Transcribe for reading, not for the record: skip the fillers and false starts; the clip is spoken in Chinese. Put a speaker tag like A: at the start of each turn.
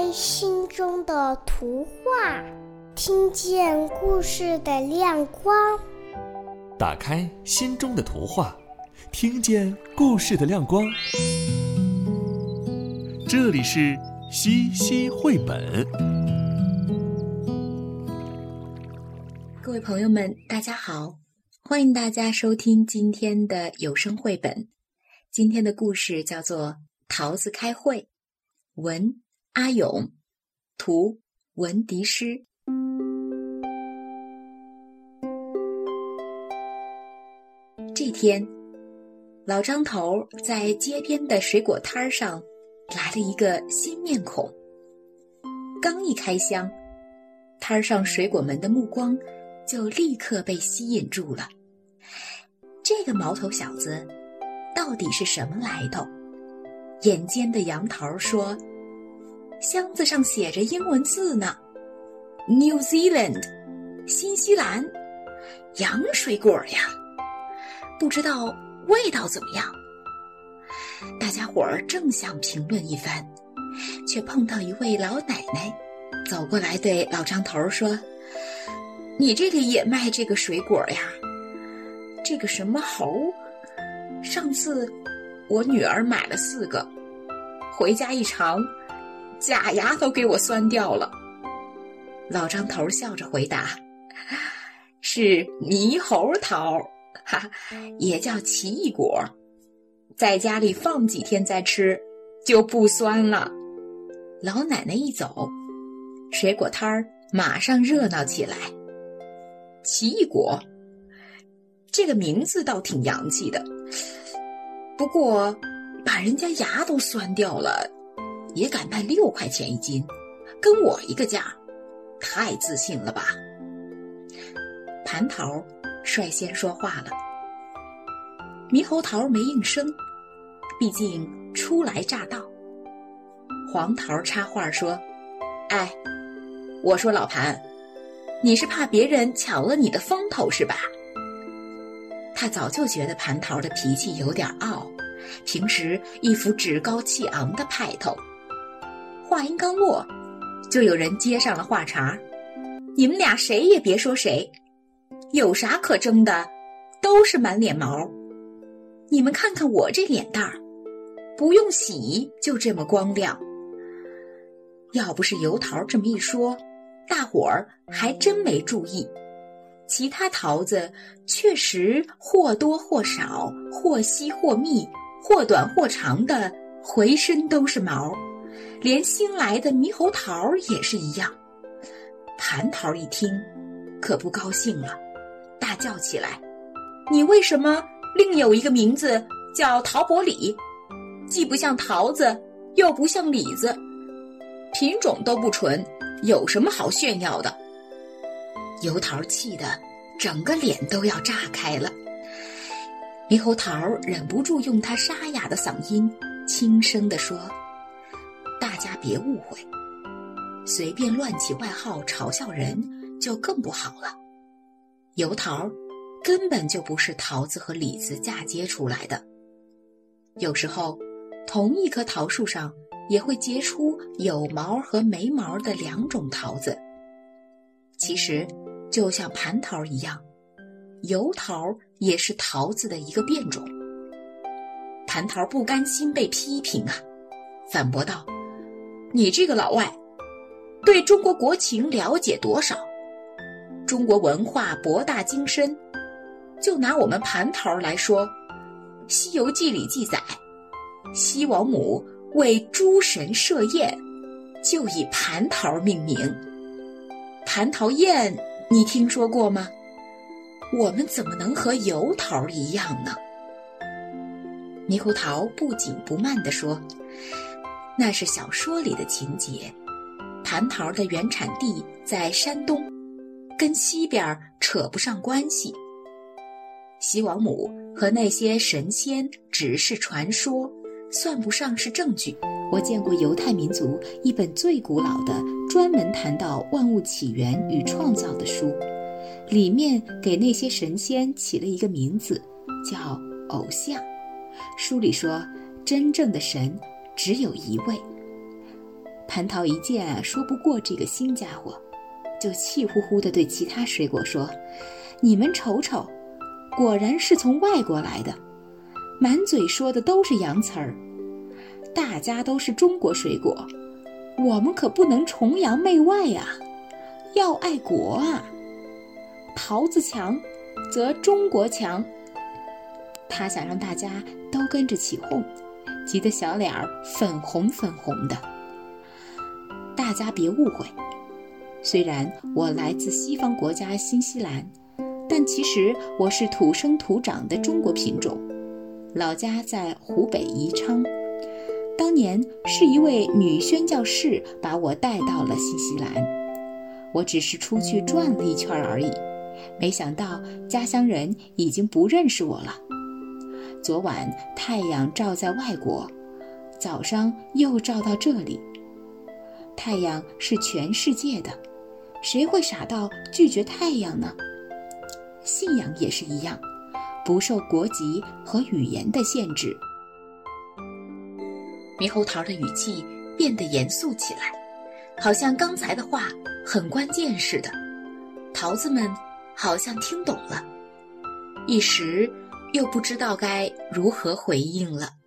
A: 开心中的图画，听见故事的亮光。
B: 打开心中的图画，听见故事的亮光。这里是西西绘本。
C: 各位朋友们，大家好，欢迎大家收听今天的有声绘本。今天的故事叫做《桃子开会》，文阿勇，图文迪诗。这天，老张头在街边的水果摊上来了一个新面孔。刚一开箱，摊上水果们的目光就立刻被吸引住了。这个毛头小子到底是什么来头？眼尖的杨桃说，箱子上写着英文字呢， New Zealand， 新西兰，洋水果呀，不知道味道怎么样。大家伙儿正想评论一番，却碰到一位老奶奶走过来对老张头说，你这里也卖这个水果呀？这个什么猴，上次我女儿买了4个，回家一尝，假牙都给我酸掉了。老张头笑着回答，是猕猴桃，也叫奇异果，在家里放几天再吃就不酸了。老奶奶一走，水果摊儿马上热闹起来。奇异果这个名字倒挺洋气的，不过把人家牙都酸掉了，也敢卖6块钱一斤，跟我一个价，太自信了吧。蟠桃率先说话了。猕猴桃没应声，毕竟初来乍到。黄桃插话说，哎，我说老蟠，你是怕别人抢了你的风头是吧？他早就觉得蟠桃的脾气有点傲，平时一副趾高气昂的派头。话音刚落，就有人接上了话茬，你们俩谁也别说谁，有啥可争的，都是满脸毛。你们看看我这脸蛋儿，不用洗就这么光亮。要不是油桃这么一说，大伙儿还真没注意。其他桃子确实或多或少，或稀或密，或短或长的，回身都是毛，连新来的猕猴桃也是一样。蟠桃一听可不高兴了，大叫起来，你为什么另有一个名字叫桃伯李？既不像桃子，又不像李子，品种都不纯，有什么好炫耀的？油桃气得整个脸都要炸开了。猕猴桃忍不住用他沙哑的嗓音轻声地说，大家别误会，随便乱起外号嘲笑人就更不好了。油桃根本就不是桃子和李子嫁接出来的，有时候同一棵桃树上也会结出有毛和没毛的2种桃子。其实就像蟠桃一样，油桃也是桃子的一个变种。蟠桃不甘心被批评啊，反驳道，你这个老外对中国国情了解多少？中国文化博大精深，就拿我们蟠桃来说，《西游记》里记载，西王母为诸神设宴，就以蟠桃命名。蟠桃宴你听说过吗？我们怎么能和油桃一样呢？猕猴桃不紧不慢地说，那是小说里的情节，蟠桃的原产地在山东，跟西边扯不上关系。西王母和那些神仙只是传说，算不上是证据。我见过犹太民族一本最古老的专门谈到万物起源与创造的书，里面给那些神仙起了一个名字，叫偶像。书里说，真正的神只有一位。 蟠桃一见说不过这个新家伙，就气呼呼地对其他水果说：你们瞅瞅，果然是从外国来的，满嘴说的都是洋词儿。大家都是中国水果，我们可不能崇洋媚外啊，要爱国啊！桃子强，则中国强。他想让大家都跟着起哄，急得小脸儿粉红粉红的。大家别误会，虽然我来自西方国家新西兰，但其实我是土生土长的中国品种，老家在湖北宜昌。当年是一位女宣教士把我带到了新西兰，我只是出去转了一圈而已，没想到家乡人已经不认识我了。昨晚太阳照在外国，早上又照到这里。太阳是全世界的，谁会傻到拒绝太阳呢？信仰也是一样，不受国籍和语言的限制。猕猴桃的语气变得严肃起来，好像刚才的话很关键似的。桃子们好像听懂了，一时又不知道该如何回应了。